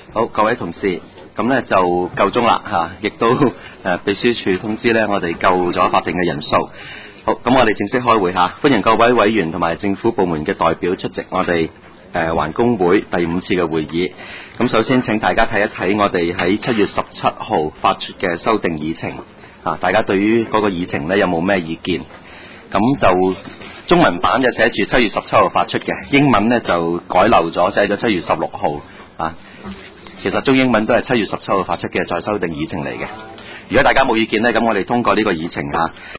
好，各位同事，咁呢就夠鐘啦嚇，亦都秘書處通知呢，我哋夠咗法定嘅人數。好，咁我哋正式開會嚇，歡迎各位委員同埋政府部門嘅代表出席我哋環工會第5次嘅會議。咁首先請大家睇一睇我哋喺7月17號發出嘅修訂議程啊，大家對於嗰個議程呢有冇咩意見？咁就中文版就寫住7月17號發出嘅，英文呢就改漏咗寫咗7月16號啊。其實中英文都係7月17號發出嘅再修訂議程嚟嘅。如果大家冇意見呢，咁我哋通過呢個議程嚇。